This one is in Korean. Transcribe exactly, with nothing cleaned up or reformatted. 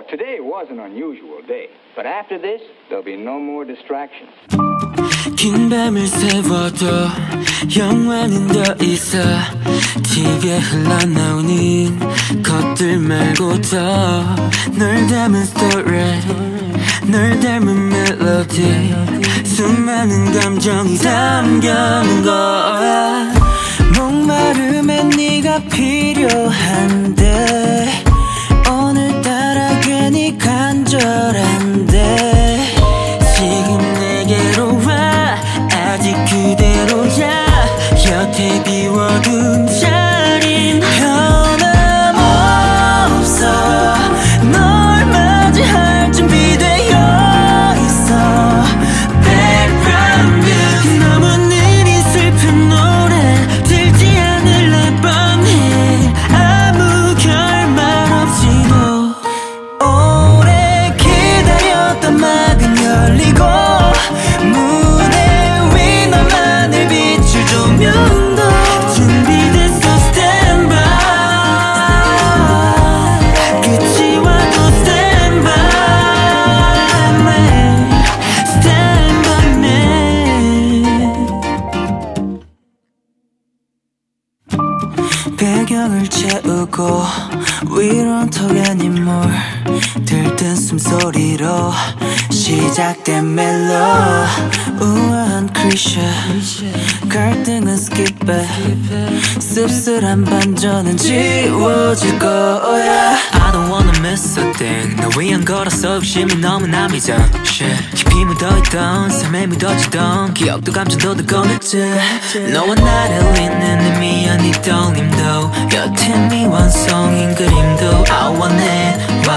today was an unusual day. But after this, there'll be no more distractions. 긴 밤을 새워도 영화는 더 있어. 티비에 흘러나오는 것들 말고도 널 닮은 스토리, 널 닮은 멜로디, 수많은 감정이 담겨는 거야. 목마름에 네가 필요한데 오늘따라 괜히 간절한데 지금 내게로 와. 아직 그대로야. 곁에 비워둔 자린 변함없어. 널 맞이할 준비되어 있어. Background music. 너무 느린 슬픈 노래 들지 않을래 뻔해. 아무 결말 없이도 오래 기다렸던 막은 열리고 무대 위 너만을 비출 조명도 준비됐어. Stand by. 끝이 와도 stand by me. Stand by me. 배경을 채우고 위로는 턱 아닌 뭘 들뜬 숨소리로 시작된 멜로. 우아한 클리셰 갈등은 skip it. 씁쓸한 반전은 지워질 거야. I don't wanna miss a thing. 너 위한 거라서 욕심이 너무나 미져. Shit. 깊이 묻어있던 삶에 묻어지던 기억도 감정도 다 꺼냈지. 너와 나를 잇는 의미한 이 떨림도 곁에 미완성인 그림도 I want it. Why